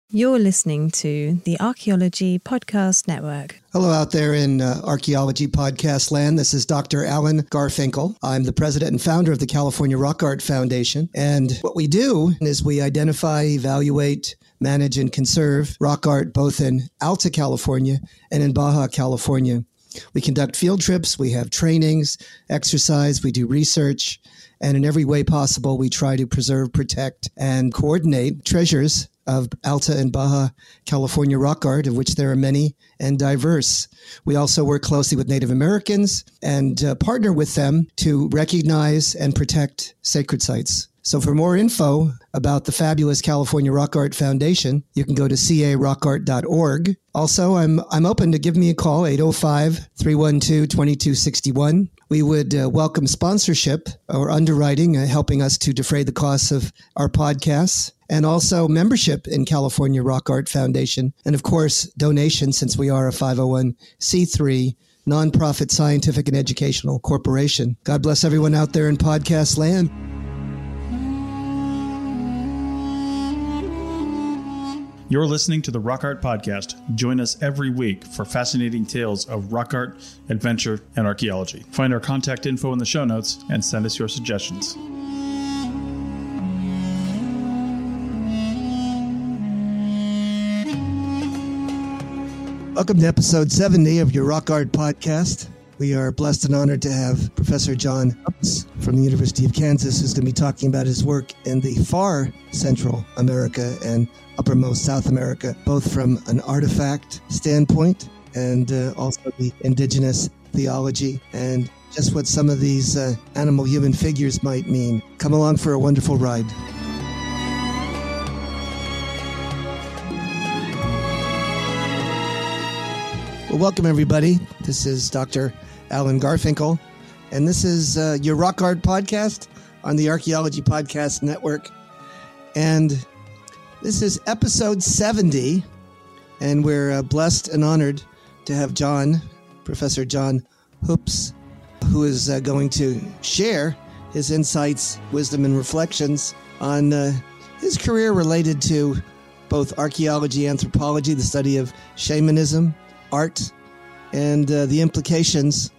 You're listening to the Archaeology Podcast Network. Hello out there in Archaeology Podcast land. This is Dr. Alan Garfinkel. I'm the president and founder of the California Rock Art Foundation. And what we do is we identify, evaluate, manage, and conserve rock art both in Alta California and in Baja California. We conduct field trips, we have trainings, exercise, we do research, and in every way possible, we try to preserve, protect, and coordinate treasures of Alta and Baja California rock art, of which there are many and diverse. We also work closely with Native Americans and partner with them to recognize and protect sacred sites. So for more info about the fabulous California Rock Art Foundation, you can go to carockart.org. Also, I'm open to give me a call, 805-312-2261. We would welcome sponsorship or underwriting, helping us to defray the costs of our podcasts, and also membership in California Rock Art Foundation. And of course, donations, since we are a 501c3 nonprofit scientific and educational corporation. God bless everyone out there in podcast land. You're listening to the Rock Art Podcast. Join us every week for fascinating tales of rock art, adventure, and archaeology. Find our contact info in the show notes and send us your suggestions. Welcome to episode 70 of your Rock Art Podcast. We are blessed and honored to have Professor John Hupps from the University of Kansas, who's going to be talking about his work in the far Central America and uppermost South America, both from an artifact standpoint and also the indigenous theology and just what some of these animal-human figures might mean. Come along for a wonderful ride. Well, welcome, everybody. This is Dr. Alan Garfinkel, and this is your Rock Art Podcast on the Archaeology Podcast Network. And this is episode 70, and we're blessed and honored to have Professor John Hupps, who is going to share his insights, wisdom, and reflections on his career related to both archaeology, anthropology, the study of shamanism, art, and the implications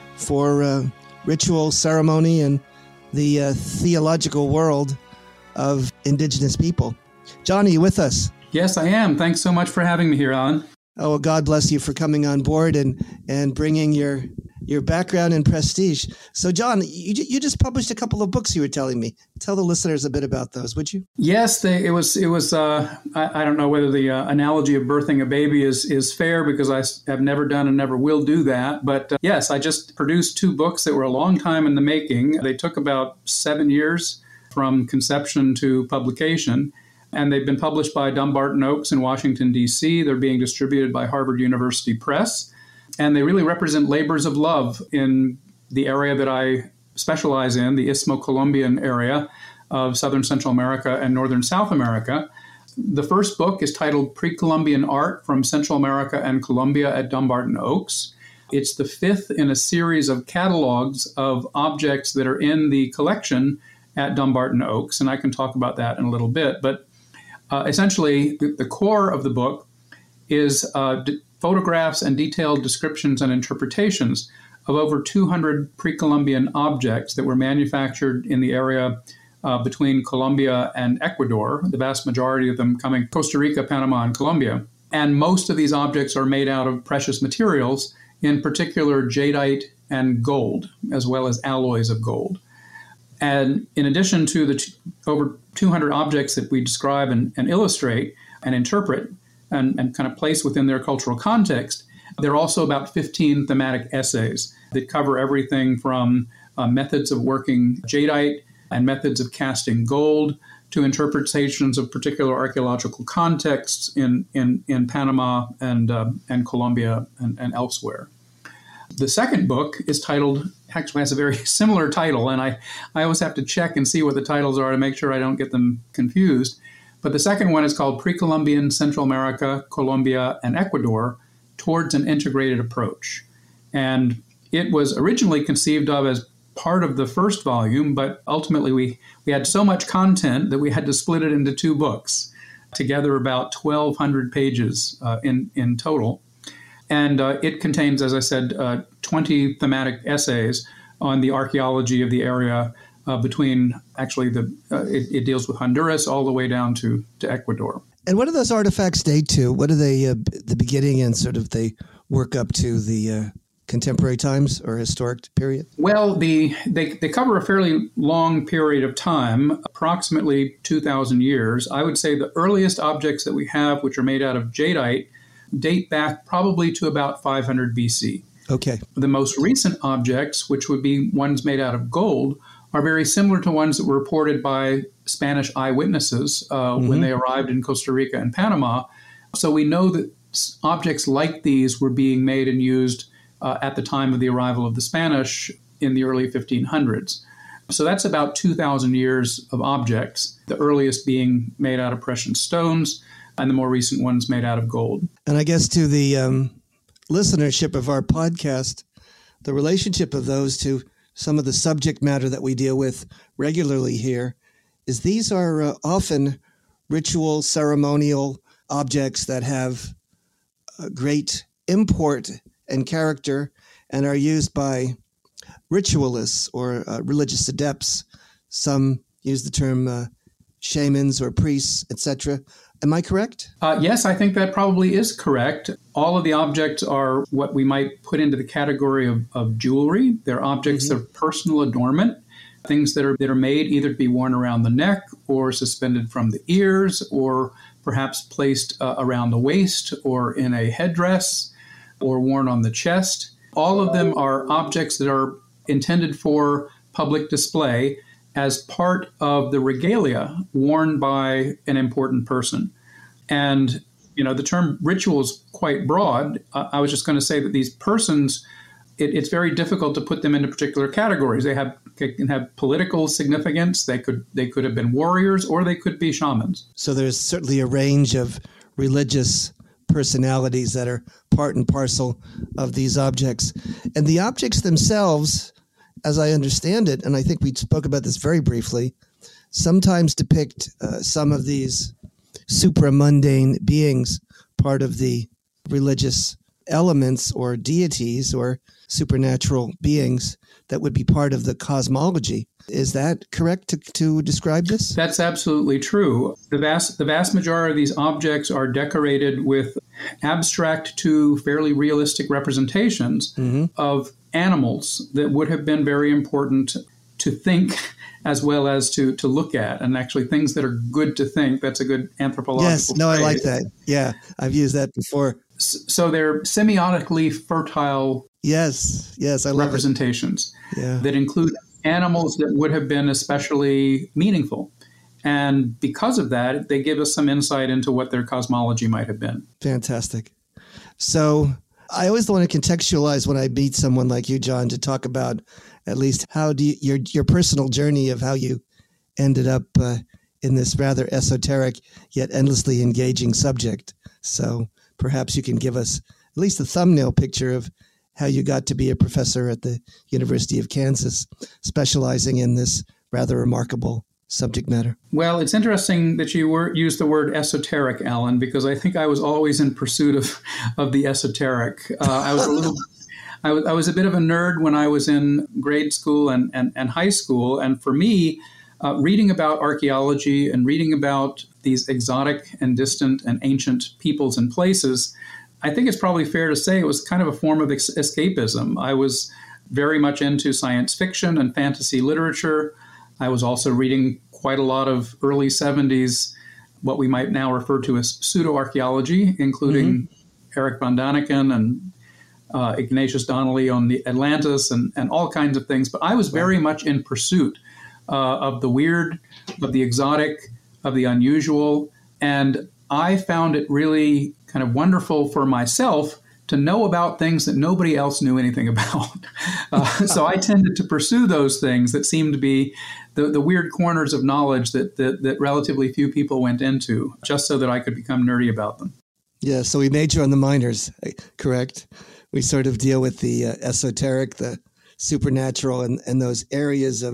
for ritual, ceremony, and the theological world of indigenous people. John, are you with us? Yes, I am. Thanks so much for having me here, Alan. Oh, well, God bless you for coming on board and bringing your background and prestige. So, John, you just published a couple of books, you were telling me. Tell the listeners a bit about those, would you? Yes, it was. I don't know whether the analogy of birthing a baby is fair, because I have never done and never will do that. But yes, I just produced two books that were a long time in the making. They took about 7 years from conception to publication. And they've been published by Dumbarton Oaks in Washington, D.C. They're being distributed by Harvard University Press. And they really represent labors of love in the area that I specialize in, the Istmo-Colombian area of Southern Central America and Northern South America. The first book is titled Pre-Columbian Art from Central America and Colombia at Dumbarton Oaks. It's the fifth in a series of catalogs of objects that are in the collection at Dumbarton Oaks. And I can talk about that in a little bit. But essentially, the core of the book is photographs and detailed descriptions and interpretations of over 200 pre-Columbian objects that were manufactured in the area between Colombia and Ecuador, the vast majority of them coming Costa Rica, Panama, and Colombia. And most of these objects are made out of precious materials, in particular jadeite and gold, as well as alloys of gold. And in addition to the over 200 objects that we describe and illustrate and interpret and kind of place within their cultural context, there are also about 15 thematic essays that cover everything from methods of working jadeite and methods of casting gold to interpretations of particular archaeological contexts in Panama and Colombia and elsewhere. The second book is titled, actually has a very similar title, and I always have to check and see what the titles are to make sure I don't get them confused. But the second one is called Pre-Columbian Central America, Colombia, and Ecuador Towards an Integrated Approach. And it was originally conceived of as part of the first volume, but ultimately we had so much content that we had to split it into two books. together about 1,200 pages in total. And it contains, as I said, 20 thematic essays on the archaeology of the area between, actually, it deals with Honduras all the way down to Ecuador. And what do those artifacts date to? What are they, the beginning and sort of they work up to the contemporary times or historic period? Well, they cover a fairly long period of time, approximately 2,000 years. I would say the earliest objects that we have, which are made out of jadeite, date back probably to about 500 BC. Okay. The most recent objects, which would be ones made out of gold, are very similar to ones that were reported by Spanish eyewitnesses when they arrived in Costa Rica and Panama. So we know that objects like these were being made and used at the time of the arrival of the Spanish in the early 1500s. So that's about 2,000 years of objects, the earliest being made out of precious stones and the more recent ones made out of gold. And I guess to the listenership of our podcast, the relationship of those to some of the subject matter that we deal with regularly here is these are often ritual, ceremonial objects that have great import and character and are used by ritualists or religious adepts. Some use the term shamans or priests, etc. Am I correct? Yes, I think that probably is correct. All of the objects are what we might put into the category of jewelry. They're objects of personal adornment, things that are made either to be worn around the neck or suspended from the ears or perhaps placed around the waist or in a headdress or worn on the chest. All of them are objects that are intended for public display as part of the regalia worn by an important person. And, the term ritual is quite broad. I was just going to say that these persons, it's very difficult to put them into particular categories. They can have political significance. They could have been warriors or they could be shamans. So there's certainly a range of religious personalities that are part and parcel of these objects. And the objects themselves, as I understand it, and I think we spoke about this very briefly, sometimes depict some of these supramundane beings, part of the religious elements or deities or supernatural beings that would be part of the cosmology. Is that correct to describe this? That's absolutely true. The vast majority of these objects are decorated with abstract to fairly realistic representations of animals that would have been very important to think as well as to look at, and actually things that are good to think. That's a good anthropological Yes, no, phrase. I like that. Yeah, I've used that before. So they're semiotically fertile Yes, I love representations it. that include animals that would have been especially meaningful. And because of that, they give us some insight into what their cosmology might have been. Fantastic. So I always want to contextualize when I meet someone like you, John, to talk about at least how do your personal journey of how you ended up in this rather esoteric yet endlessly engaging subject. So perhaps you can give us at least a thumbnail picture of how you got to be a professor at the University of Kansas, specializing in this rather remarkable subject matter. Well, it's interesting that you used the word esoteric, Alan, because I think I was always in pursuit of the esoteric. I was a bit of a nerd when I was in grade school and high school, and for me, reading about archaeology and reading about these exotic and distant and ancient peoples and places, I think it's probably fair to say it was kind of a form of escapism. I was very much into science fiction and fantasy literature. I was also reading quite a lot of early 70s, what we might now refer to as pseudo-archaeology, including Eric von Daniken and Ignatius Donnelly on the Atlantis and all kinds of things. But I was very much in pursuit of the weird, of the exotic, of the unusual. And I found it really kind of wonderful for myself to know about things that nobody else knew anything about. So I tended to pursue those things that seemed to be the weird corners of knowledge that relatively few people went into, just so that I could become nerdy about them. Yeah, so we major on the minors, correct? We sort of deal with the esoteric, the supernatural, and those areas of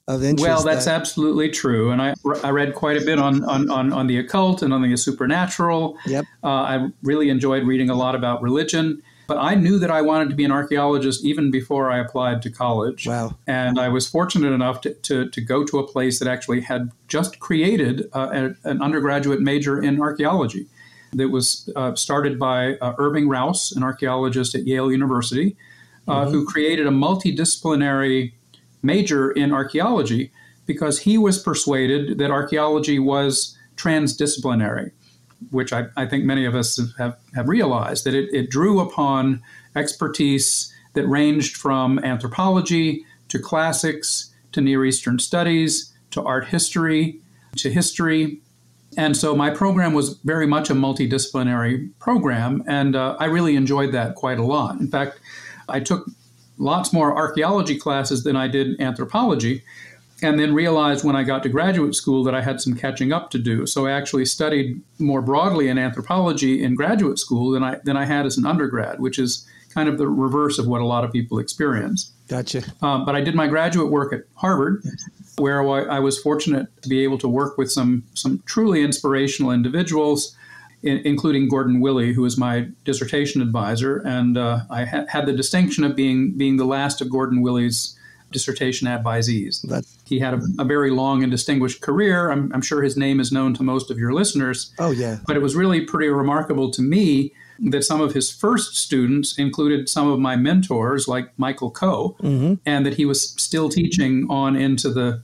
of interest. Well, that's absolutely true. And I read quite a bit on the occult and on the supernatural. Yep. I really enjoyed reading a lot about religion. But I knew that I wanted to be an archaeologist even before I applied to college. Wow. And I was fortunate enough to go to a place that actually had just created an undergraduate major in archaeology. That was started by Irving Rouse, an archaeologist at Yale University, who created a multidisciplinary major in archaeology because he was persuaded that archaeology was transdisciplinary, which I think many of us have realized, that it drew upon expertise that ranged from anthropology to classics to Near Eastern studies to art history to history. And so my program was very much a multidisciplinary program, and I really enjoyed that quite a lot. In fact, I took lots more archaeology classes than I did anthropology, and then realized when I got to graduate school that I had some catching up to do. So I actually studied more broadly in anthropology in graduate school than I had as an undergrad, which is kind of the reverse of what a lot of people experience. Gotcha. But I did my graduate work at Harvard, where I was fortunate to be able to work with some truly inspirational individuals, including Gordon Willey, who was my dissertation advisor. And I had the distinction of being the last of Gordon Willey's dissertation advisees. He had a very long and distinguished career. I'm sure his name is known to most of your listeners. Oh, yeah. But it was really pretty remarkable to me that some of his first students included some of my mentors, like Michael Coe, and that he was still teaching on into the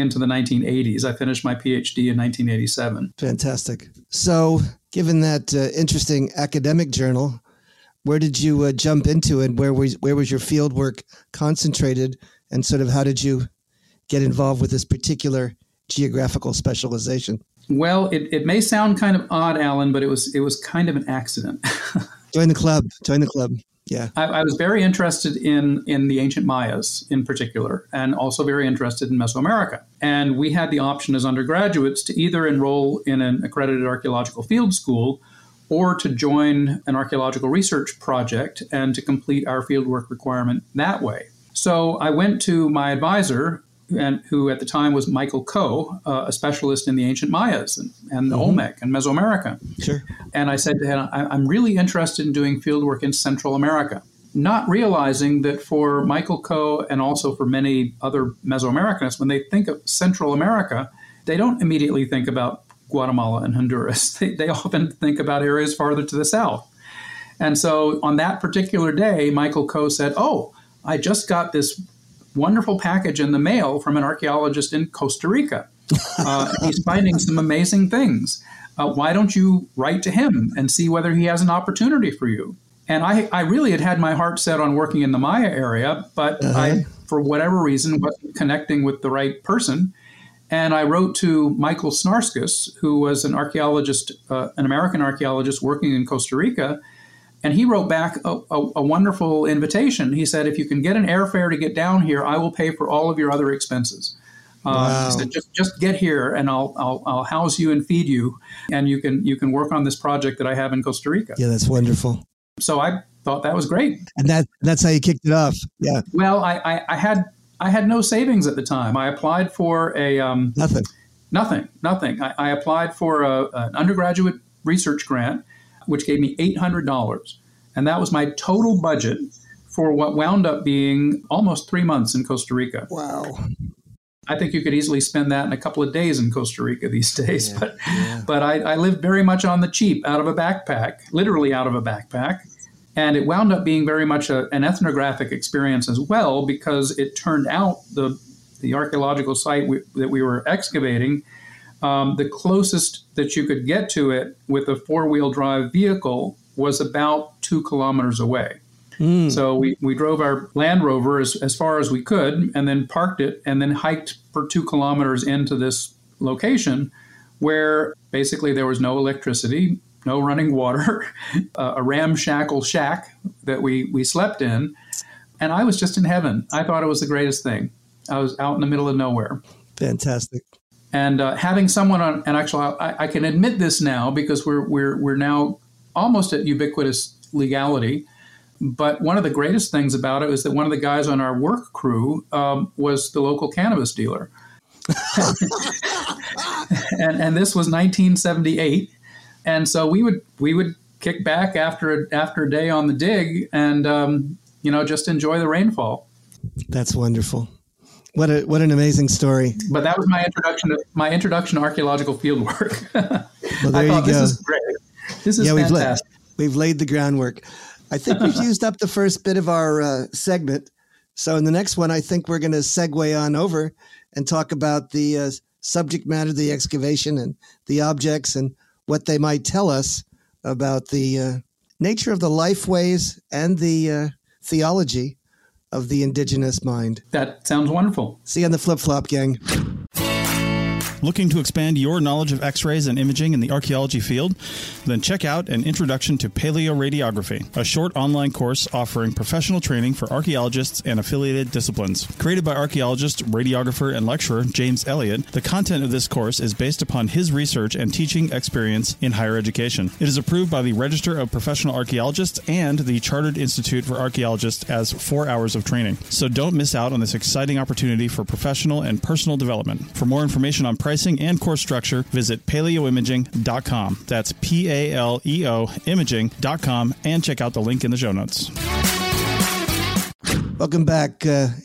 1980s. I finished my PhD in 1987. Fantastic. So, given that interesting academic journal, where did you jump into it? Where was your field work concentrated? And sort of how did you get involved with this particular geographical specialization? Well, it may sound kind of odd, Alan, but it was kind of an accident. Join the club. Yeah. I was very interested in the ancient Mayas in particular, and also very interested in Mesoamerica. And we had the option as undergraduates to either enroll in an accredited archaeological field school or to join an archaeological research project and to complete our fieldwork requirement that way. So I went to my advisor, who at the time was Michael Coe, a specialist in the ancient Mayas and the Olmec and Mesoamerica. Sure. And I said to him, I'm really interested in doing fieldwork in Central America, not realizing that for Michael Coe and also for many other Mesoamericanists, when they think of Central America, they don't immediately think about Guatemala and Honduras. They often think about areas farther to the south. And so on that particular day, Michael Coe said, I just got this wonderful package in the mail from an archaeologist in Costa Rica. He's finding some amazing things. Why don't you write to him and see whether he has an opportunity for you? And I really had my heart set on working in the Maya area, but I, for whatever reason, wasn't connecting with the right person. And I wrote to Michael Snarskus, who was an archaeologist, an American archaeologist working in Costa Rica. And he wrote back a wonderful invitation. He said, if you can get an airfare to get down here, I will pay for all of your other expenses. Wow. He said, just get here and I'll house you and feed you. And you can work on this project that I have in Costa Rica. Yeah, that's wonderful. So I thought that was great. And that's how you kicked it off. Yeah. Well, I had no savings at the time. I applied for a... Nothing. I applied for an undergraduate research grant, which gave me $800. And that was my total budget for what wound up being almost 3 months in Costa Rica. Wow. I think you could easily spend that in a couple of days in Costa Rica these days. But I lived very much on the cheap, out of a backpack, literally out of a backpack. And it wound up being very much an ethnographic experience as well, because it turned out the archaeological site that we were excavating, the closest that you could get to it with a four-wheel drive vehicle was about 2 kilometers away. So we drove our Land Rover as far as we could and then parked it and then hiked for 2 kilometers into this location where basically there was no electricity, no running water, a ramshackle shack that we slept in. And I was just in heaven. I thought it was the greatest thing. I was out in the middle of nowhere. Fantastic. And having someone on, and actually I can admit this now because we're now almost at ubiquitous legality. But one of the greatest things about it was that one of the guys on our work crew was the local cannabis dealer. and this was 1978. And so we would kick back after a day on the dig and, just enjoy the rainfall. That's wonderful. What an amazing story. But that was my introduction to archaeological field work. Well, there you go. This is great. This is fantastic. We've laid the groundwork. I think we've used up the first bit of our segment. So in the next one, I think we're going to segue on over and talk about the subject matter of the excavation and the objects and what they might tell us about the nature of the life ways and the theology of the indigenous mind. That sounds wonderful. See you on the flip-flop, gang. Looking to expand your knowledge of X-rays and imaging in the archaeology field? Then check out An Introduction to Paleoradiography, a short online course offering professional training for archaeologists and affiliated disciplines. Created by archaeologist, radiographer, and lecturer James Elliott, the content of this course is based upon his research and teaching experience in higher education. It is approved by the Register of Professional Archaeologists and the Chartered Institute for Archaeologists as 4 hours of training. So don't miss out on this exciting opportunity for professional and personal development. For more information on pricing and course structure, visit paleoimaging.com. That's PALEO imaging.com, and check out the link in the show notes. Welcome back,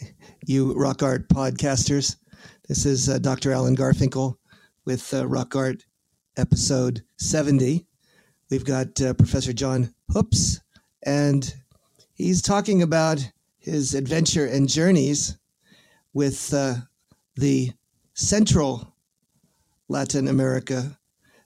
you Rock Art podcasters. This is Dr. Alan Garfinkel with Rock Art episode 70. We've got Professor John Hoops, and he's talking about his adventure and journeys with the central Latin America,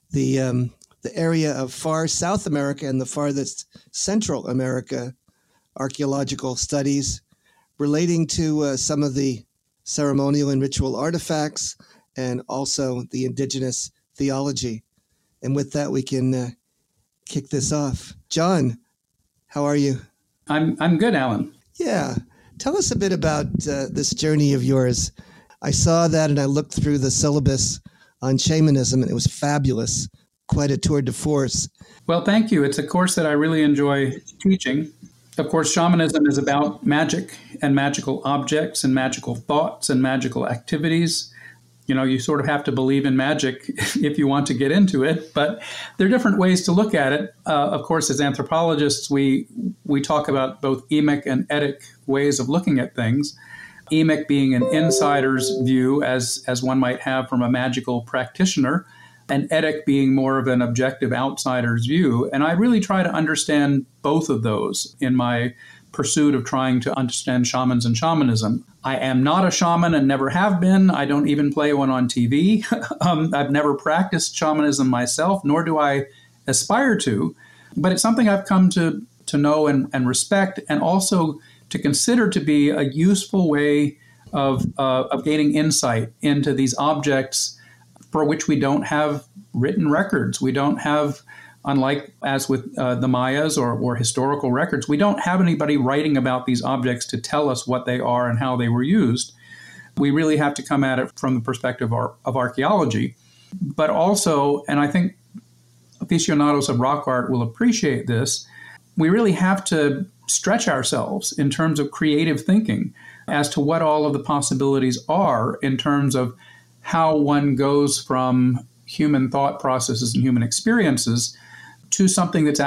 the area of far South America and the farthest Central America archaeological studies relating to some of the ceremonial and ritual artifacts and also the indigenous theology. And with that, we can kick this off. John, how are you? I'm good, Alan. Yeah. Tell us a bit about this journey of yours. I saw that and I looked through the syllabus on shamanism, and it was fabulous. Quite a tour de force. Well, thank you. It's a course that I really enjoy teaching. Of course, shamanism is about magic and magical objects and magical thoughts and magical activities. You sort of have to believe in magic if you want to get into it, but there are different ways to look at it. Of course, as anthropologists, we talk about both emic and etic ways of looking at things. Emic being an insider's view, as one might have from a magical practitioner, and etic being more of an objective outsider's view. And I really try to understand both of those in my pursuit of trying to understand shamans and shamanism. I am not a shaman and never have been. I don't even play one on TV. I've never practiced shamanism myself, nor do I aspire to. But it's something I've come to know and respect, and also to consider to be a useful way of gaining insight into these objects for which we don't have written records. We don't have, unlike as with the Mayas or historical records, we don't have anybody writing about these objects to tell us what they are and how they were used. We really have to come at it from the perspective of archaeology. But also, and I think aficionados of rock art will appreciate this, we really have to stretch ourselves in terms of creative thinking as to what all of the possibilities are in terms of how one goes from human thought processes and human experiences to something that's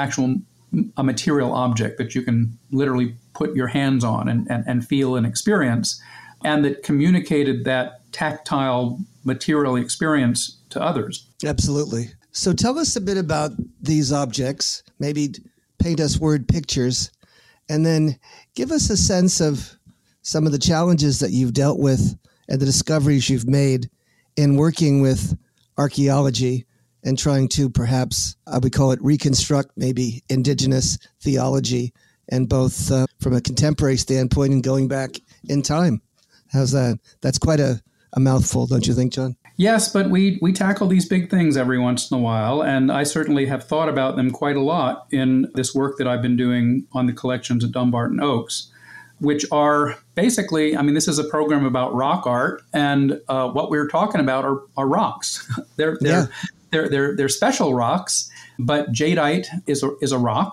a material object that you can literally put your hands on and feel and experience, and that communicated that tactile material experience to others. Absolutely. So tell us a bit about these objects, maybe paint us word pictures, and then give us a sense of some of the challenges that you've dealt with and the discoveries you've made in working with archaeology and trying to perhaps, we call it reconstruct maybe indigenous theology, and both from a contemporary standpoint and going back in time. How's that? That's quite a mouthful, don't you think, John? Yes, but we tackle these big things every once in a while, and I certainly have thought about them quite a lot in this work that I've been doing on the collections at Dumbarton Oaks, which are basically, this is a program about rock art, and what we're talking about are rocks. They're special rocks, but jadeite is a rock.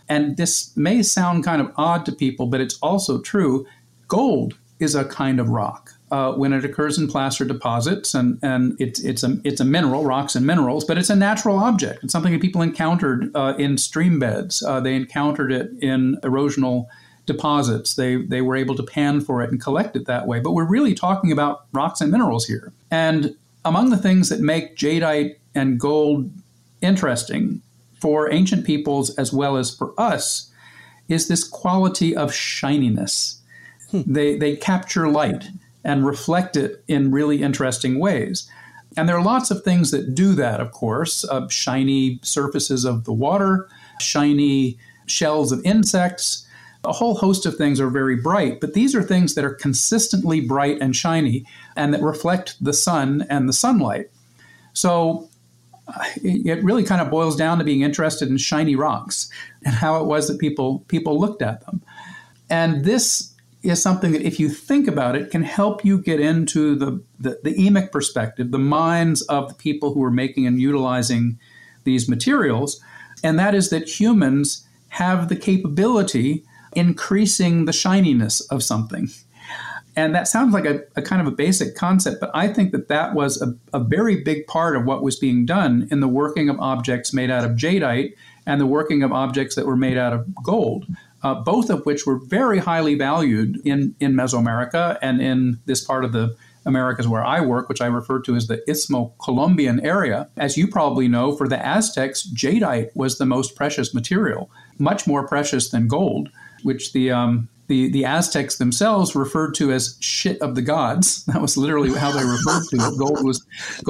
And this may sound kind of odd to people, but it's also true. Gold is a kind of rock. When it occurs in placer deposits, and it's a mineral, rocks and minerals, but it's a natural object. It's something that people encountered in stream beds. They encountered it in erosional deposits. They were able to pan for it and collect it that way. But we're really talking about rocks and minerals here. And among the things that make jadeite and gold interesting for ancient peoples as well as for us is this quality of shininess. They capture light and reflect it in really interesting ways. And there are lots of things that do that, of course. Shiny surfaces of the water, shiny shells of insects. A whole host of things are very bright, but these are things that are consistently bright and shiny and that reflect the sun and the sunlight. So it really kind of boils down to being interested in shiny rocks and how it was that people looked at them. And this is something that, if you think about it, can help you get into the emic perspective, the minds of the people who are making and utilizing these materials. And that is that humans have the capability increasing the shininess of something. And that sounds like a kind of a basic concept, but I think that was a very big part of what was being done in the working of objects made out of jadeite and the working of objects that were made out of gold. Both of which were very highly valued in Mesoamerica and in this part of the Americas where I work, which I refer to as the Istmo-Colombian area. As you probably know, for the Aztecs, jadeite was the most precious material, much more precious than gold, which the Aztecs themselves referred to as shit of the gods. That was literally how they referred to it. Gold was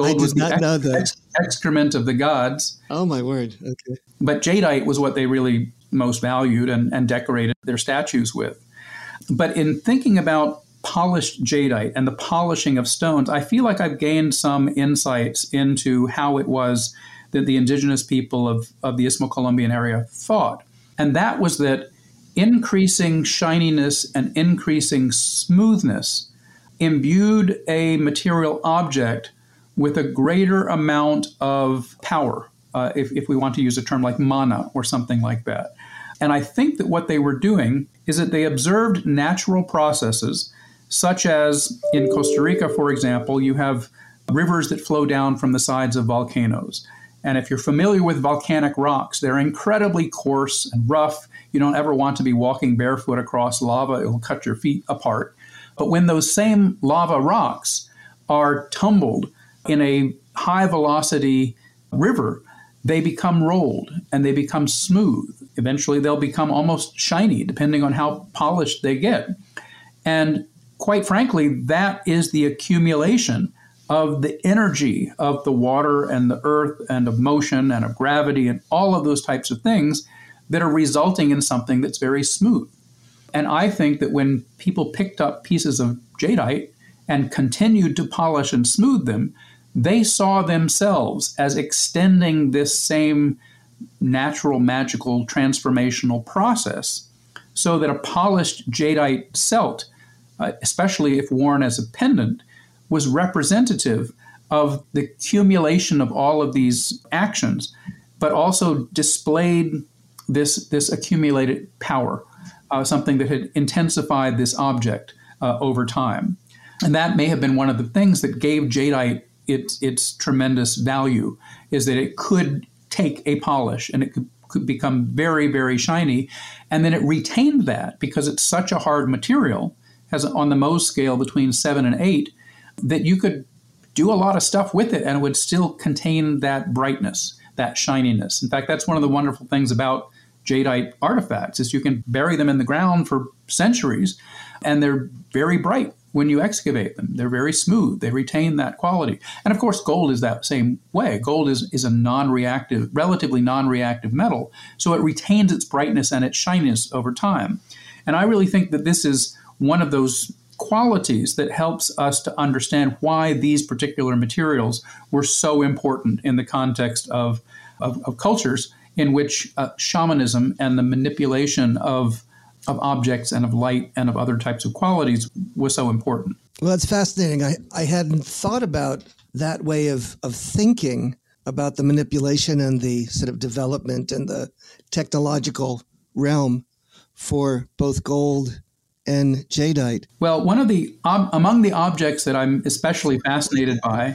the excrement of the gods. Oh, my word. Okay. But jadeite was what they really most valued and decorated their statues with. But in thinking about polished jadeite and the polishing of stones, I feel like I've gained some insights into how it was that the indigenous people of the Istmo-Colombian area thought. And that was that increasing shininess and increasing smoothness imbued a material object with a greater amount of power, if we want to use a term like mana or something like that. And I think that what they were doing is that they observed natural processes, such as in Costa Rica, for example, you have rivers that flow down from the sides of volcanoes. And if you're familiar with volcanic rocks, they're incredibly coarse and rough. You don't ever want to be walking barefoot across lava. It will cut your feet apart. But when those same lava rocks are tumbled in a high velocity river, they become rolled and they become smooth. Eventually, they'll become almost shiny, depending on how polished they get. And quite frankly, that is the accumulation of the energy of the water and the earth and of motion and of gravity and all of those types of things that are resulting in something that's very smooth. And I think that when people picked up pieces of jadeite and continued to polish and smooth them, they saw themselves as extending this same natural, magical, transformational process, so that a polished jadeite celt, especially if worn as a pendant, was representative of the accumulation of all of these actions, but also displayed this accumulated power, something that had intensified this object over time. And that may have been one of the things that gave jadeite its tremendous value, is that it could take a polish and it could become very, very shiny. And then it retained that because it's such a hard material, has on the Mohs scale between 7 and 8, that you could do a lot of stuff with it and it would still contain that brightness, that shininess. In fact, that's one of the wonderful things about jadeite artifacts, is you can bury them in the ground for centuries and they're very bright when you excavate them. They're very smooth. They retain that quality. And of course, gold is that same way. Gold is a non-reactive, relatively non-reactive metal, so it retains its brightness and its shininess over time. And I really think that this is one of those qualities that helps us to understand why these particular materials were so important in the context of cultures in which shamanism and the manipulation of objects and of light and of other types of qualities was so important. Well, that's fascinating. I hadn't thought about that way of thinking about the manipulation and the sort of development and the technological realm for both gold and jadeite? Well, one of the among the objects that I'm especially fascinated by,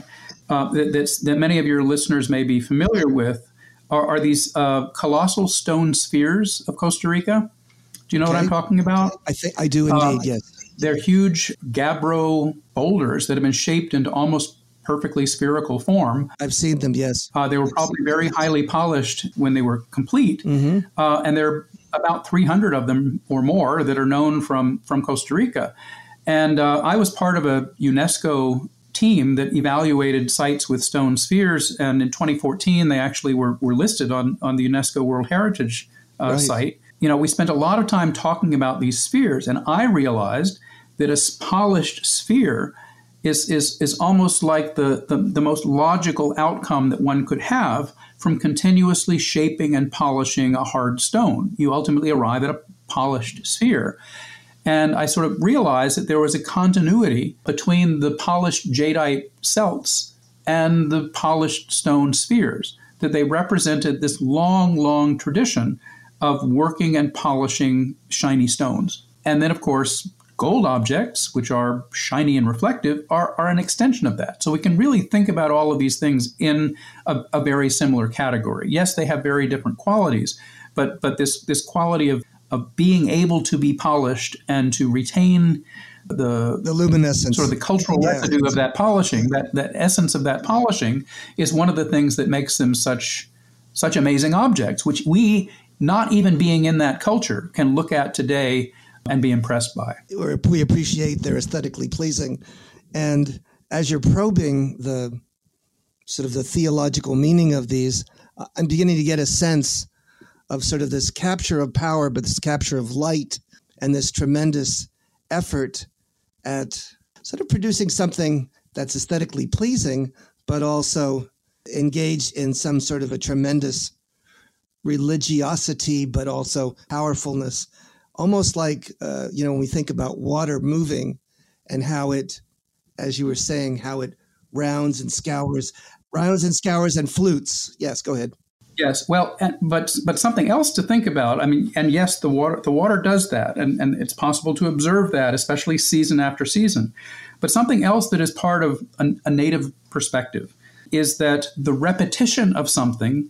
that many of your listeners may be familiar with, are these colossal stone spheres of Costa Rica. Do you know what I'm talking about? I think I do indeed. Yes, they're huge gabbro boulders that have been shaped into almost perfectly spherical form. I've seen them. Yes, they were probably very highly polished when they were complete, and there are about 300 of them or more that are known from Costa Rica. And I was part of a UNESCO team that evaluated sites with stone spheres, and in 2014 they actually were listed on the UNESCO World Heritage site. You know, we spent a lot of time talking about these spheres, and I realized that a polished sphere is almost like the most logical outcome that one could have from continuously shaping and polishing a hard stone. You ultimately arrive at a polished sphere. And I sort of realized that there was a continuity between the polished jadeite celts and the polished stone spheres, that they represented this long, long tradition of working and polishing shiny stones. And then, of course, gold objects, which are shiny and reflective, are an extension of that. So we can really think about all of these things in a very similar category. Yes, they have very different qualities, but this quality of being able to be polished and to retain the luminescence, sort of the cultural residue of that polishing, that essence of that polishing, is one of the things that makes them such amazing objects, which we, not even being in that culture, can look at today and be impressed by. We appreciate their aesthetically pleasing. And as you're probing the sort of the theological meaning of these, I'm beginning to get a sense of sort of this capture of power, but this capture of light, and this tremendous effort at sort of producing something that's aesthetically pleasing, but also engaged in some sort of a tremendous religiosity, but also powerfulness. Almost like, when we think about water moving and how it, as you were saying, how it rounds and scours and flutes. Yes, go ahead. Yes, well, but something else to think about. I mean, and yes, the water does that, and it's possible to observe that, especially season after season. But something else that is part of a native perspective is that the repetition of something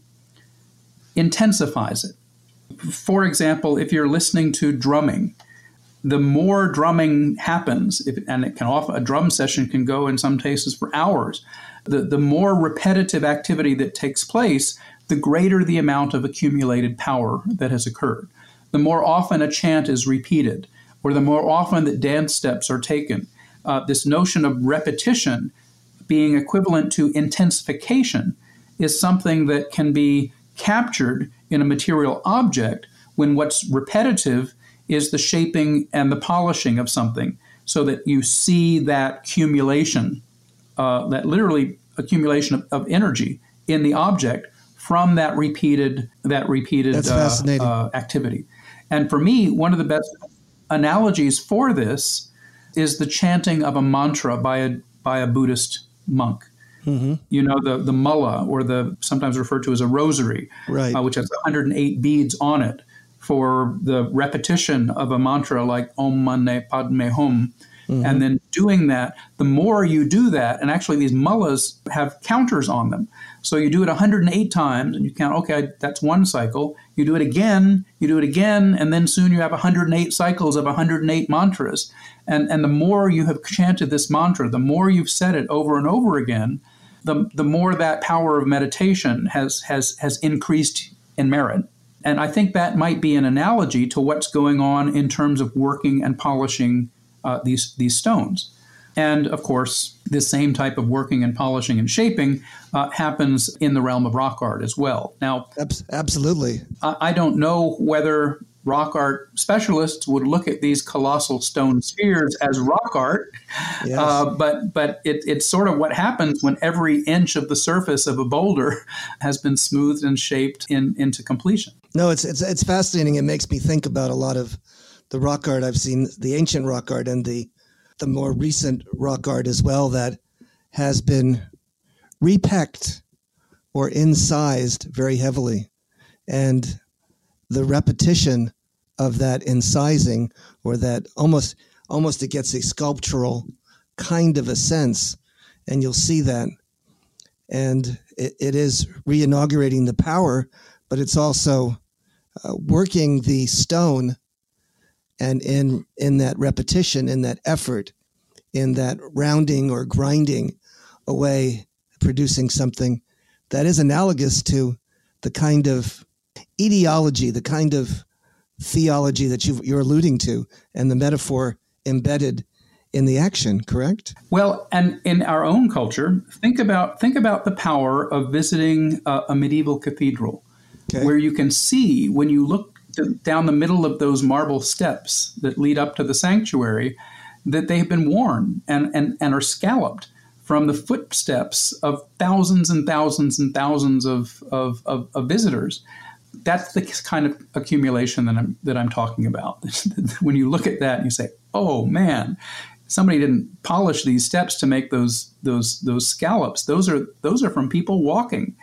intensifies it. For example, if you're listening to drumming, the more drumming happens, a drum session can go in some cases for hours. The more repetitive activity that takes place, the greater the amount of accumulated power that has occurred. The more often a chant is repeated, or the more often that dance steps are taken. This notion of repetition being equivalent to intensification is something that can be captured in a material object when what's repetitive is the shaping and the polishing of something, so that you see that accumulation, that literally accumulation of energy in the object from that repeated activity. And for me, one of the best analogies for this is the chanting of a mantra by a Buddhist monk. Mm-hmm. You know, the mullah, or the sometimes referred to as a rosary, right, which has 108 beads on it for the repetition of a mantra like Om Mani Padme Hum. Mm-hmm. And then doing that, the more you do that, and actually these mullahs have counters on them. So you do it 108 times, and you count, okay, that's one cycle. You do it again, and then soon you have 108 cycles of 108 mantras. And the more you have chanted this mantra, the more you've said it over and over again, the more that power of meditation has increased in merit. And I think that might be an analogy to what's going on in terms of working and polishing these stones. And of course, this same type of working and polishing and shaping happens in the realm of rock art as well. Now, absolutely. I don't know whether rock art specialists would look at these colossal stone spheres as rock art, yes. But it's sort of what happens when every inch of the surface of a boulder has been smoothed and shaped into completion. No, it's fascinating. It makes me think about a lot of the rock art I've seen, the ancient rock art and the more recent rock art as well, that has been repecked or incised very heavily. And the repetition of that incising, or that almost it gets a sculptural kind of a sense, and you'll see that. And it is reinaugurating the power, but it's also working the stone, and in that repetition, in that effort, in that rounding or grinding away, producing something that is analogous to the kind of etiology, the kind of theology that you're alluding to, and the metaphor embedded in the action, correct? Well, and in our own culture, think about the power of visiting a medieval cathedral, where you can see, when you look down the middle of those marble steps that lead up to the sanctuary, that they have been worn and are scalloped from the footsteps of thousands and thousands and thousands of visitors. That's the kind of accumulation that I'm talking about. When you look at that, you say, "Oh man, somebody didn't polish these steps to make those scallops. Those are from people walking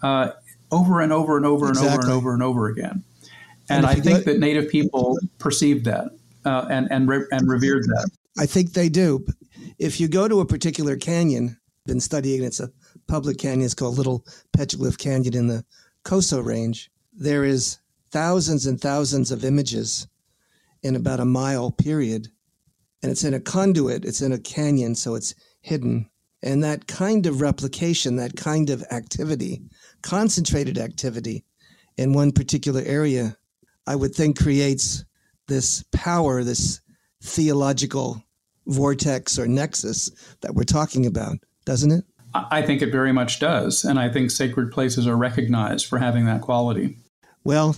over and over and over and over and over and over again." And I think that Native people perceived that and revered that. I think they do. If you go to a particular canyon, been studying, it's a public canyon, it's called Little Petroglyph Canyon in the Coso Range. There is thousands and thousands of images in about a mile period. And it's in a conduit, it's in a canyon, so it's hidden. And that kind of replication, that kind of activity, concentrated activity in one particular area, I would think creates this power, this theological vortex or nexus that we're talking about, doesn't it? I think it very much does. And I think sacred places are recognized for having that quality. Well,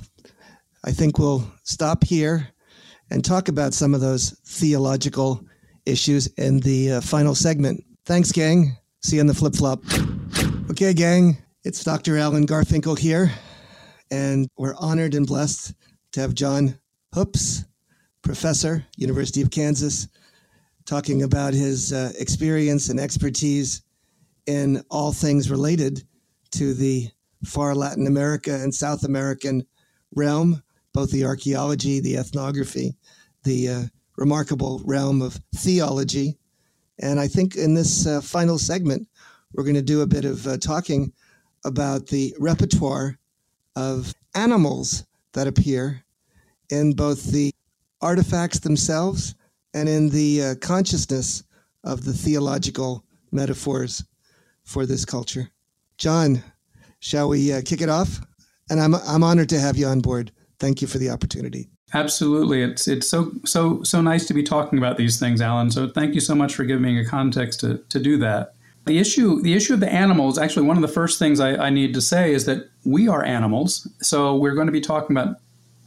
I think we'll stop here and talk about some of those theological issues in the final segment. Thanks, gang. See you on the flip-flop. Okay, gang, it's Dr. Alan Garfinkel here, and we're honored and blessed to have John Hoops, professor, University of Kansas, talking about his experience and expertise in all things related to the far Latin America and South American realm, both the archaeology, the ethnography, the remarkable realm of theology. And I think in this final segment, we're going to do a bit of talking about the repertoire of animals that appear in both the artifacts themselves and in the consciousness of the theological metaphors for this culture. John, shall we kick it off? And I'm honored to have you on board. Thank you for the opportunity. Absolutely. It's so nice to be talking about these things, Alan. So thank you so much for giving me a context to do that. The issue of the animals, actually, one of the first things I need to say is that we are animals. So we're going to be talking about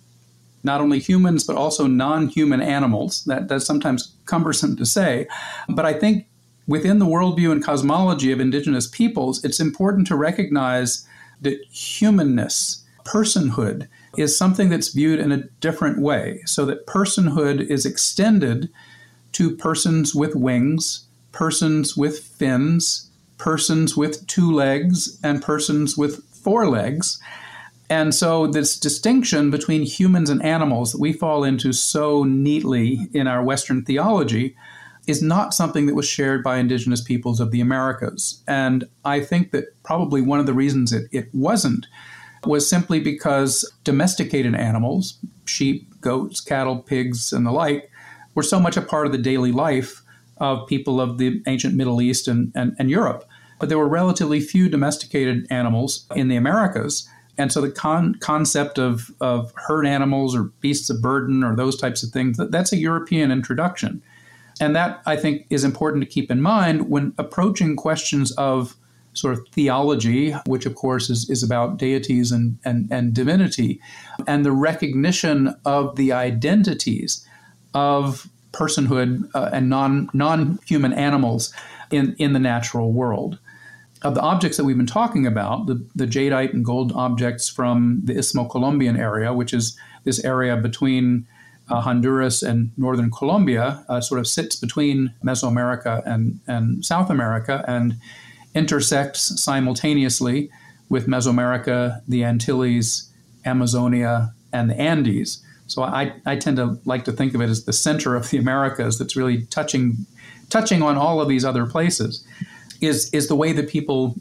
not only humans, but also non-human animals. That's sometimes cumbersome to say. But I think within the worldview and cosmology of indigenous peoples, it's important to recognize that humanness, personhood, is something that's viewed in a different way. So that personhood is extended to persons with wings, persons with fins, persons with 2 legs, and persons with 4 legs. And so this distinction between humans and animals that we fall into so neatly in our Western theology is not something that was shared by indigenous peoples of the Americas. And I think that probably one of the reasons it wasn't was simply because domesticated animals, sheep, goats, cattle, pigs, and the like, were so much a part of the daily life of people of the ancient Middle East and Europe. But there were relatively few domesticated animals in the Americas. And so the concept of herd animals or beasts of burden or those types of things, that's a European introduction. And that, I think, is important to keep in mind when approaching questions of sort of theology, which, of course, is about deities and divinity, and the recognition of the identities of personhood and non-human animals in the natural world. Of the objects that we've been talking about, the jadeite and gold objects from the Istmo-Colombian area, which is this area between Honduras and northern Colombia, sort of sits between Mesoamerica and South America and intersects simultaneously with Mesoamerica, the Antilles, Amazonia, and the Andes. So I tend to like to think of it as the center of the Americas that's really touching on all of these other places, is the way that people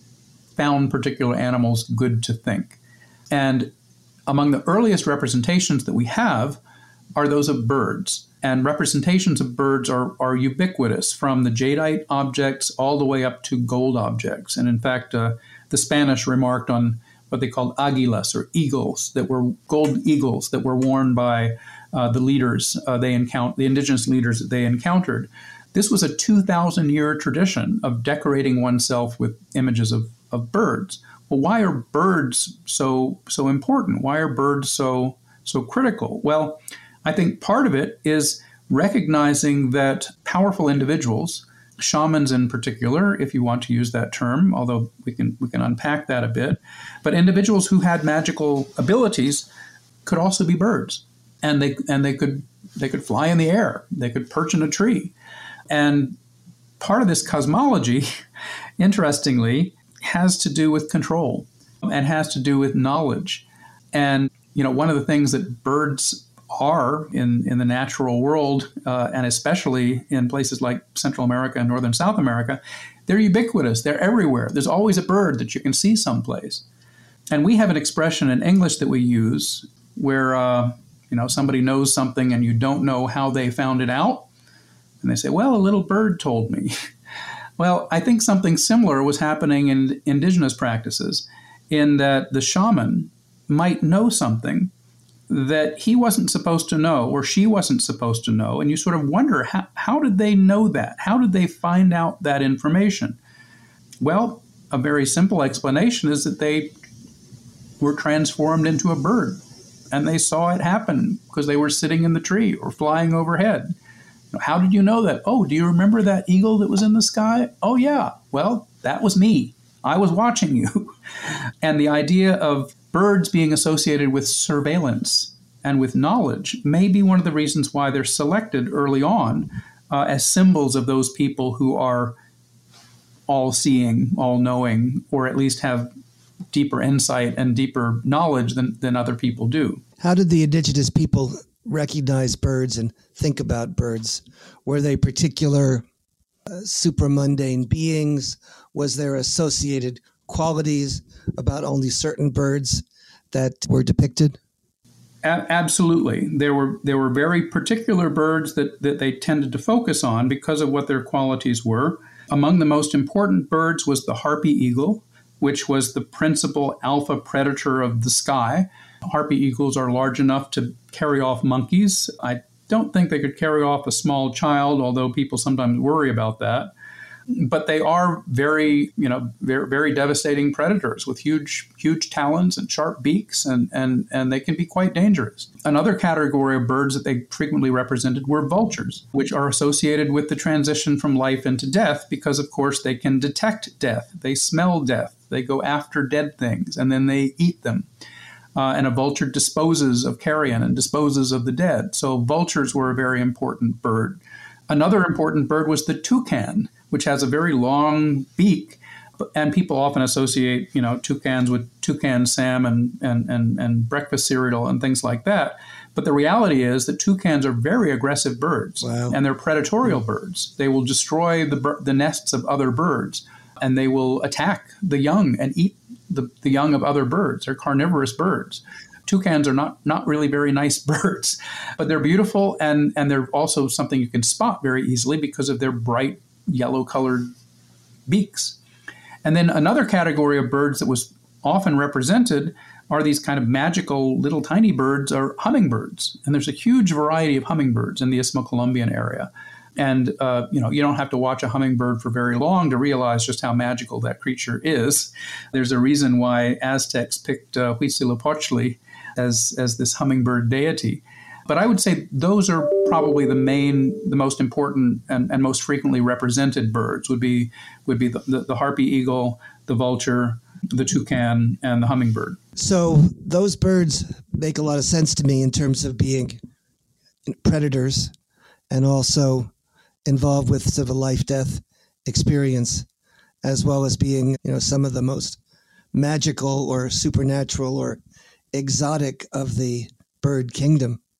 found particular animals good to think. And among the earliest representations that we have are those of birds. And representations of birds are ubiquitous, from the jadeite objects all the way up to gold objects. And in fact, the Spanish remarked on what they called aguilas, or eagles, that were gold eagles that were worn by the leaders the indigenous leaders that they encountered. This was a 2,000-year tradition of decorating oneself with images of birds. Well, why are birds so important? Why are birds so critical? Well, I think part of it is recognizing that powerful individuals, shamans in particular, if you want to use that term, although we can unpack that a bit, but individuals who had magical abilities could also be birds, and they could fly in the air, they could perch in a tree, and part of this cosmology, interestingly, has to do with control and has to do with knowledge. And one of the things that birds are in the natural world, and especially in places like Central America and Northern South America, they're ubiquitous. They're everywhere. There's always a bird that you can see someplace. And we have an expression in English that we use where, somebody knows something and you don't know how they found it out. And they say, well, a little bird told me. Well, I think something similar was happening in indigenous practices, in that the shaman might know something that he wasn't supposed to know, or she wasn't supposed to know. And you sort of wonder, how did they know that? How did they find out that information? Well, a very simple explanation is that they were transformed into a bird, and they saw it happen because they were sitting in the tree or flying overhead. How did you know that? Oh, do you remember that eagle that was in the sky? Oh, yeah. Well, that was me. I was watching you. And the idea of birds being associated with surveillance and with knowledge may be one of the reasons why they're selected early on as symbols of those people who are all-seeing, all-knowing, or at least have deeper insight and deeper knowledge than other people do. How did the indigenous people recognize birds and think about birds? Were they particular supramundane beings? Was there associated qualities about only certain birds that were depicted? Absolutely. There were very particular birds that they tended to focus on because of what their qualities were. Among the most important birds was the harpy eagle, which was the principal alpha predator of the sky. Harpy eagles are large enough to carry off monkeys. I don't think they could carry off a small child, although people sometimes worry about that. But they are very, very, very devastating predators with huge talons and sharp beaks, and they can be quite dangerous. Another category of birds that they frequently represented were vultures, which are associated with the transition from life into death because, of course, they can detect death. They smell death. They go after dead things, and then they eat them. And a vulture disposes of carrion and disposes of the dead. So vultures were a very important bird. Another important bird was the toucan, which has a very long beak, and people often associate, toucans with toucan Sam and breakfast cereal and things like that. But the reality is that toucans are very aggressive birds, wow, and they're predatorial birds. They will destroy the nests of other birds, and they will attack the young and eat the young of other birds. They're carnivorous birds. Toucans are not really very nice birds, but they're beautiful, and they're also something you can spot very easily because of their bright yellow-colored beaks. And then another category of birds that was often represented are these kind of magical little tiny birds, are hummingbirds. And there's a huge variety of hummingbirds in the Isthmo-Colombian area. And, you don't have to watch a hummingbird for very long to realize just how magical that creature is. There's a reason why Aztecs picked Huitzilopochtli as this hummingbird deity. But I would say those are probably the most important and most frequently represented birds would be the harpy eagle, the vulture, the toucan, and the hummingbird. So those birds make a lot of sense to me in terms of being predators and also involved with sort of a life-death experience, as well as being, some of the most magical or supernatural or exotic of the bird kingdom.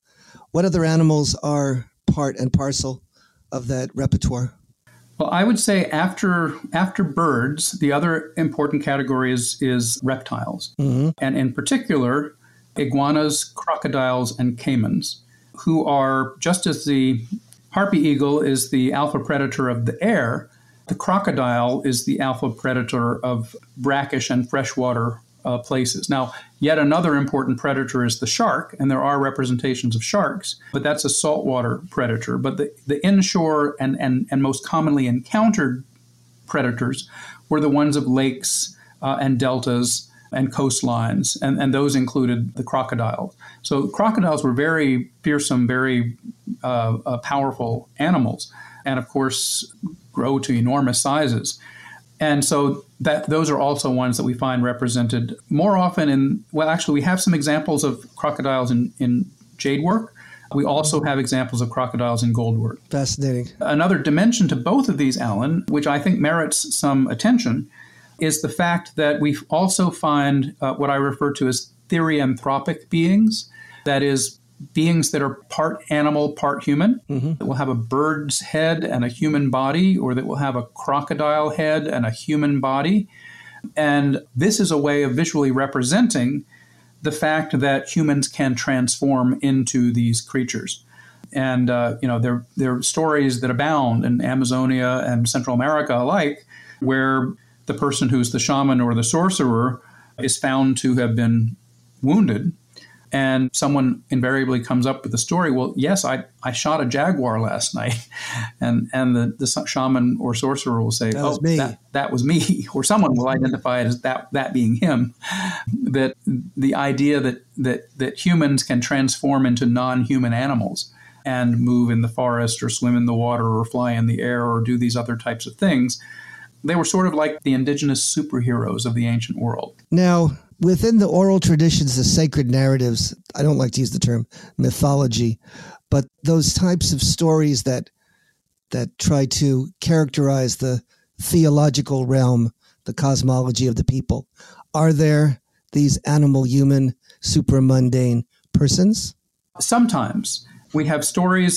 What other animals are part and parcel of that repertoire? Well, I would say after birds, the other important category is reptiles, and in particular, iguanas, crocodiles, and caimans, who are, just as the harpy eagle is the alpha predator of the air, the crocodile is the alpha predator of brackish and freshwater places. Now, yet another important predator is the shark, and there are representations of sharks, but that's a saltwater predator. But the inshore and most commonly encountered predators were the ones of lakes and deltas and coastlines, and those included the crocodile. So crocodiles were very fearsome, very powerful animals, and of course grow to enormous sizes. And so those are also ones that we find represented more often we have some examples of crocodiles in jade work. We also have examples of crocodiles in gold work. Fascinating. Another dimension to both of these, Alan, which I think merits some attention, is the fact that we also find what I refer to as therianthropic beings. That is, beings that are part animal, part human, that will have a bird's head and a human body, or that will have a crocodile head and a human body. And this is a way of visually representing the fact that humans can transform into these creatures. And, there are stories that abound in Amazonia and Central America alike, where the person who's the shaman or the sorcerer is found to have been wounded. And someone invariably comes up with the story, well, yes, I shot a jaguar last night. And the shaman or sorcerer will say, that was me. Or someone will identify it as that being him. That the idea that humans can transform into non-human animals and move in the forest or swim in the water or fly in the air or do these other types of things, they were sort of like the indigenous superheroes of the ancient world. Now, within the oral traditions, the sacred narratives, I don't like to use the term mythology, but those types of stories that try to characterize the theological realm, the cosmology of the people, are there these animal-human, supramundane persons? Sometimes. We have stories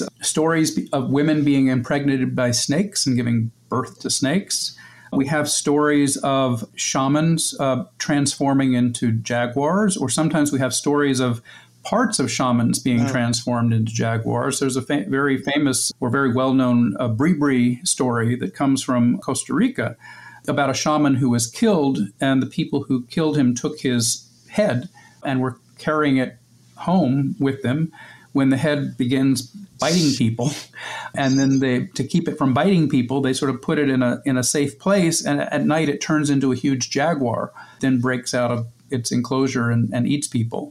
of women being impregnated by snakes and giving birth to snakes. We have stories of shamans transforming into jaguars, or sometimes we have stories of parts of shamans being transformed into jaguars. There's a very famous or very well-known Bribri story that comes from Costa Rica about a shaman who was killed, and the people who killed him took his head and were carrying it home with them when the head begins biting people. And then to keep it from biting people, they sort of put it in a safe place, and at night it turns into a huge jaguar, then breaks out of its enclosure and eats people.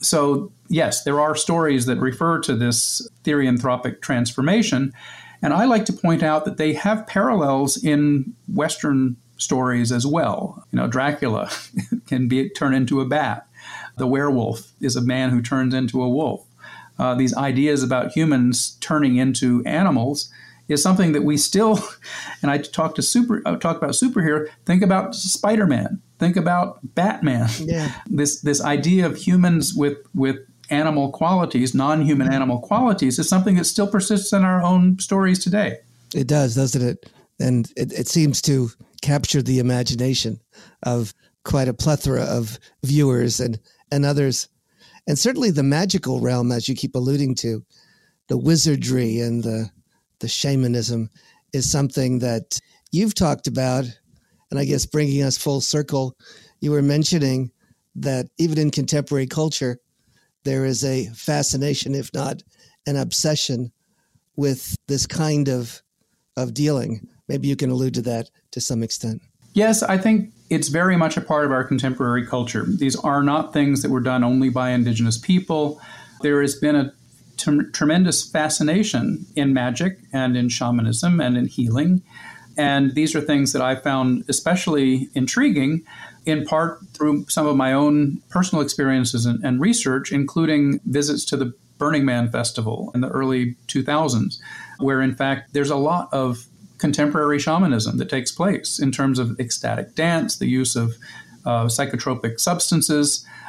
So yes, there are stories that refer to this therianthropic transformation, and I like to point out that they have parallels in Western stories as well. Dracula can turn into a bat. The werewolf is a man who turns into a wolf. These ideas about humans turning into animals is something that we still, and I talk about superhero, think about Spider-Man, think about Batman. Yeah. This idea of humans with animal qualities, non-human animal qualities, is something that still persists in our own stories today. It does, doesn't it? And it seems to capture the imagination of quite a plethora of viewers and others. And certainly the magical realm, as you keep alluding to, the wizardry and the shamanism is something that you've talked about. And I guess bringing us full circle, you were mentioning that even in contemporary culture, there is a fascination, if not an obsession, with this kind of dealing. Maybe you can allude to that to some extent. Yes, I think it's very much a part of our contemporary culture. These are not things that were done only by indigenous people. There has been a tremendous fascination in magic and in shamanism and in healing. And these are things that I found especially intriguing, in part through some of my own personal experiences and research, including visits to the Burning Man Festival in the early 2000s, where in fact there's a lot of contemporary shamanism that takes place in terms of ecstatic dance, the use of psychotropic substances,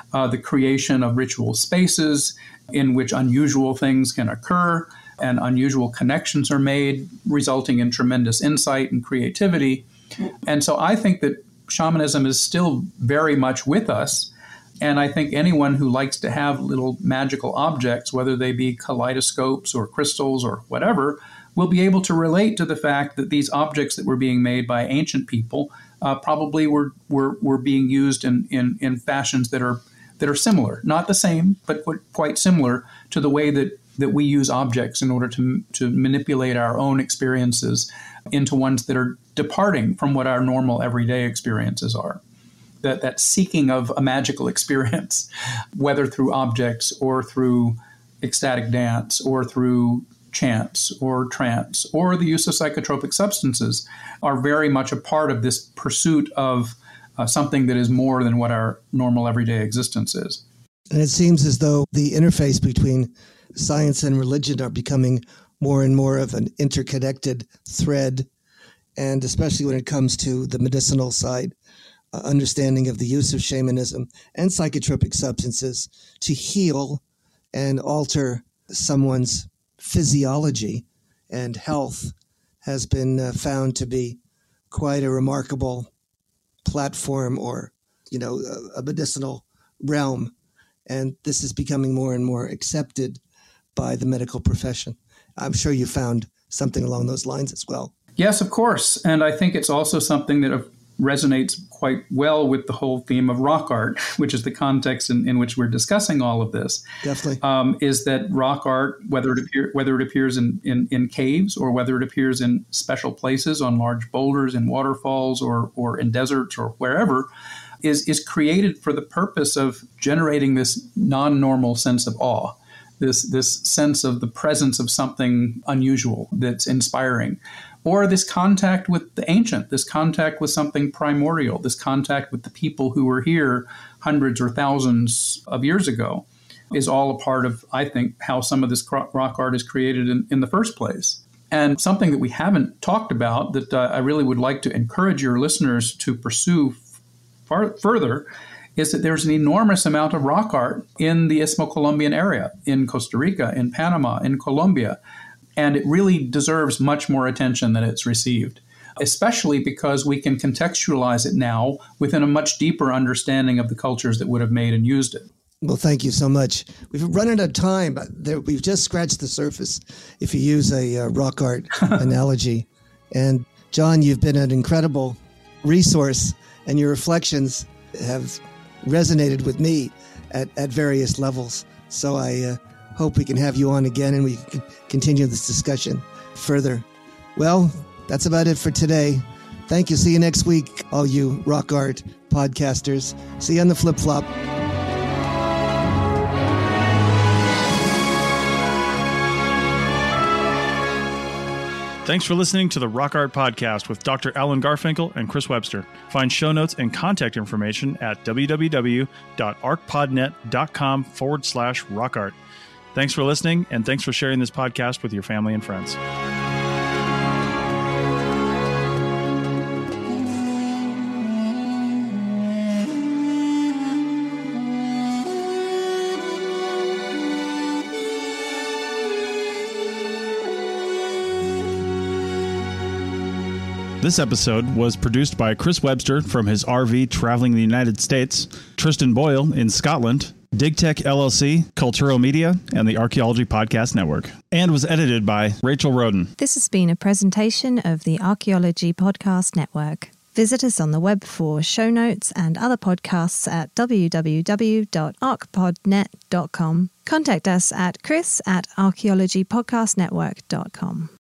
the creation of ritual spaces in which unusual things can occur and unusual connections are made, resulting in tremendous insight and creativity. And so I think that shamanism is still very much with us. And I think anyone who likes to have little magical objects, whether they be kaleidoscopes or crystals or whatever, will be able to relate to the fact that these objects that were being made by ancient people probably were being used in fashions that are similar, not the same, but quite similar to the way that we use objects in order to manipulate our own experiences into ones that are departing from what our normal everyday experiences are. That seeking of a magical experience, whether through objects or through ecstatic dance or through chants or trance or the use of psychotropic substances, are very much a part of this pursuit of something that is more than what our normal everyday existence is. And it seems as though the interface between science and religion are becoming more and more of an interconnected thread, and especially when it comes to the medicinal side, understanding of the use of shamanism and psychotropic substances to heal and alter someone's physiology and health has been found to be quite a remarkable platform or, a medicinal realm. And this is becoming more and more accepted by the medical profession. I'm sure you found something along those lines as well. Yes, of course. And I think it's also something that resonates quite well with the whole theme of rock art, which is the context in which we're discussing all of this. Definitely. Is that rock art, whether it appears in caves or whether it appears in special places on large boulders, in waterfalls or in deserts or wherever, is created for the purpose of generating this non-normal sense of awe, this sense of the presence of something unusual that's inspiring. Or this contact with the ancient, this contact with something primordial, this contact with the people who were here hundreds or thousands of years ago is all a part of, I think, how some of this rock art is created in the first place. And something that we haven't talked about that I really would like to encourage your listeners to pursue further is that there's an enormous amount of rock art in the Istmo-Colombian area, in Costa Rica, in Panama, in Colombia. And it really deserves much more attention than it's received, especially because we can contextualize it now within a much deeper understanding of the cultures that would have made and used it. Well, thank you so much. We've run out of time, but we've just scratched the surface, if you use a rock art analogy. And John, you've been an incredible resource, and your reflections have resonated with me at various levels. So I hope we can have you on again and we can continue this discussion further. Well, that's about it for today. Thank you. See you next week, all you rock art podcasters. See you on the flip-flop. Thanks for listening to the Rock Art Podcast with Dr. Alan Garfinkel and Chris Webster. Find show notes and contact information at www.arcpodnet.com/rockart. Thanks for listening, and thanks for sharing this podcast with your family and friends. This episode was produced by Chris Webster from his RV traveling the United States, Tristan Boyle in Scotland, DigTech LLC, Cultural Media, and the Archaeology Podcast Network, and was edited by Rachel Roden. This has been a presentation of the Archaeology Podcast Network. Visit us on the web for show notes and other podcasts at www.arcpodnet.com. Contact us at chris@archaeologypodcastnetwork.com.